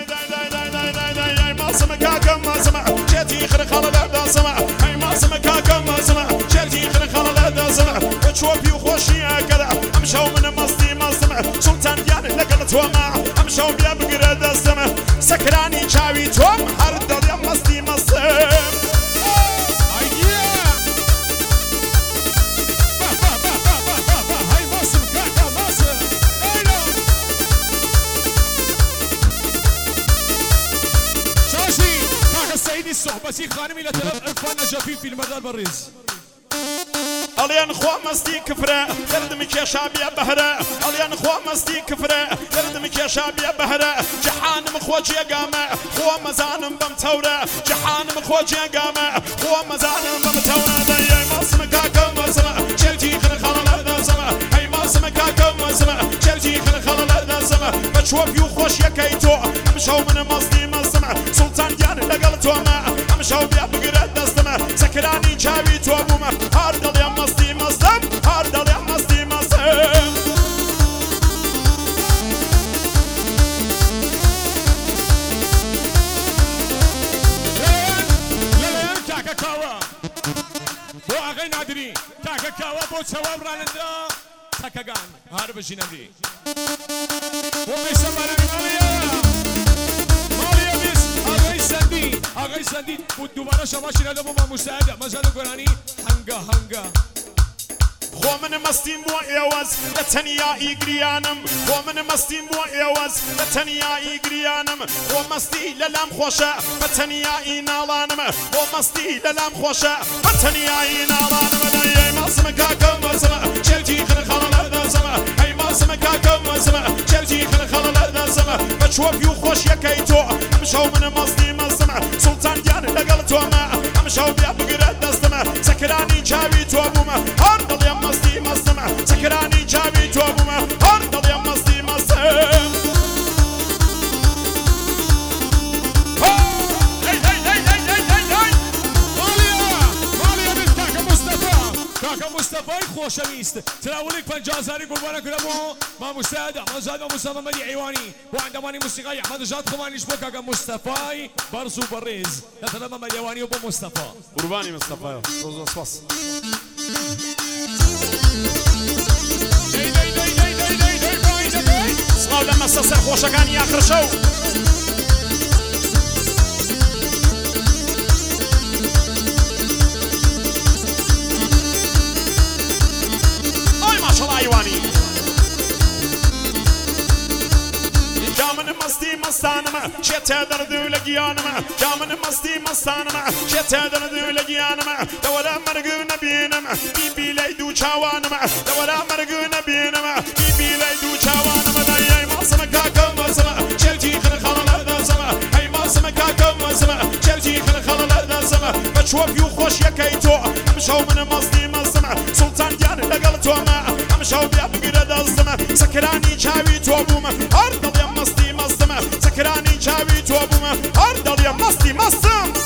ماسم كاكم ماسم جيتي خرق على لا سمع هاي ماسم كاكم ماسم جيتي خرق على لا سمع وتشوفي وخوشي كذا امشوا من مصدي ماسم سلطان ديان لقلت وما امشوا بيا بقرد السما سكراني شاوي توم هرد يا مصدي ماسم الصحبة خانمي لتلف عرفان نجافي في المدار بريز اليان خوا مستي كفرة يردمك يا شابي بهرة اليان خوا مستي كفرة يردمك يا شابي بهرة جحانم خوجي قامة خوا مزانم بمتورة جحانم خوجي قامة خوا مزانم بمتورة داي ماسم كاكم ماسم شلتي خلق على لا سما هاي ماسم كاكم ماسم شلتي خلق على لا سما بتشوف يخوش يا كيتو امشوا من مصدي ماسم سلطان ديان لقلتو ما امشوا بيا بقرد دستما سكراني جاوي توبوما هاردل يا مصدي مصدم هاردل يا مصدي مصدم لين تاكا كاوا بو اغي نادري تاكا كاوا بو ثواب رانندا تاكا غان هارب جينامري بو بيسمارا آقای سندی بود دوباره شما شنیده با مساعده مزاد قرآنی هنگا خو من مستیم بو ایواز لتنیا ایگریانم خو من مستیم بو ایواز لتنیا ایگریانم خو مستی للام خوشه لتنیا اینالانم خو مستی للام خوشه لتنیا اینالانم دای ماسم کاکم ماسم چلتی خلق على لا سما هی ماسم کاکم ماسم چلتی خلق على لا سما بچوب یو خوش یکیتو امشو من ماستی ماسم سلطان دیان لقلتو ما امشو بیا بقرد دستم سکرانی جاوی تو بوما هردل یا ماستی ماسم سکرانی جاوی تو بوما هردل یا ماستی ماسم کاکا مصطفی خوشویست تراولك 50,000 قربانك رمو ما مساعدة ما زاد مصطفى مدي عيواني وعندماني موسيقى احمد جاد خمانيش بو كاكا مصطفى برزو بريز لتلما مديواني وبو مصطفى قرباني مصطفى روز وصفص صلاو لما سسر خوشكاني اخر شو مستانم شتا دردو لقيانم جامن مستي مستانم شتا دردو لقيانم دولا مرقو نبينم بيبي ليدو چاوانم دولا مرقو نبينم بيبي ليدو چاوانم داي ماسم كاكم ماسم شلتي خلق على لا سما هي ماسم كاكم ماسم شلتي خلق على لا سما بتشوف يو خوش يكيتو امشوا من مستي ماسم سلطان ديان لقلتو ما امشوا بيا بقرد الزما سكراني جاوي توبوما هردل يا مستي ماسم سكراني جاوي توبوما هردل يا مستي ماسم